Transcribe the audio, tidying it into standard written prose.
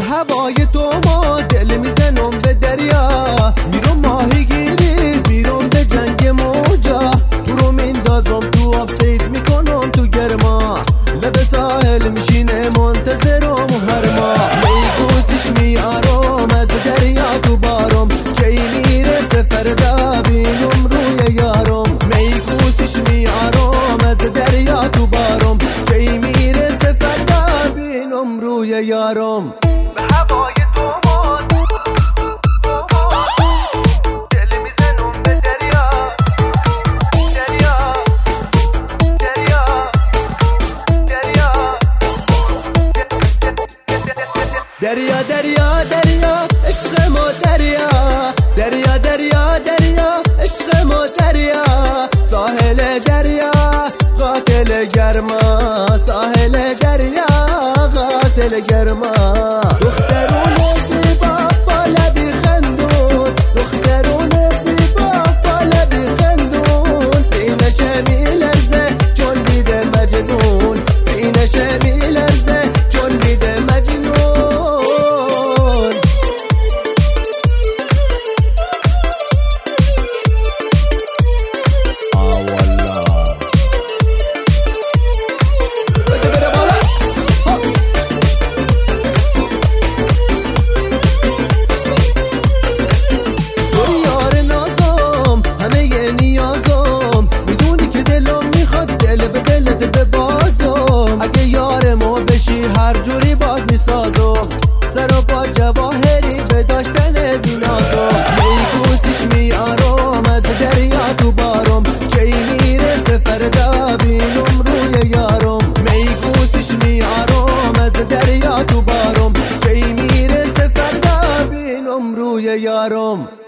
هوای تو ما دل میزنم به دریا، میرم ماهی گیری میرم به جنگ موجا، تو رو میندازم تو آب سید میکنم تو گرما، لب ساحل میشینه منتظرم هر ماه، میگوستش میارم از دریا تو بارم، کی میرسه فردا بینم روی یارم، میگوستش میارم از دریا تو بارم، کی میرسه فردا بینم روی یارم. به هوای تو ما دل میزنم به دریا، دریا دریا دریا دریا دریا دریا عشق ما دریا، دریا دریا دریا عشق ما دریا، ساحل دریا قاتل گرما، ساحل دریا قاتل گرما، دخترون زیبا با لبی خندون، دخترون زیبا با لبی خندون، سینه شمی لرزه چون دیده مجنون، سینه شمی لرزه چون دیده مجنون. هر جوری باد میسازم سر و پا جواهری به داشتن بینازم، میگوستش میارم از دریا تو بارم، کی میرسه فردا بینم روی یارم، میگوستش میارم از دریا تو بارم، کی میرسه فردا بینم روی یارم.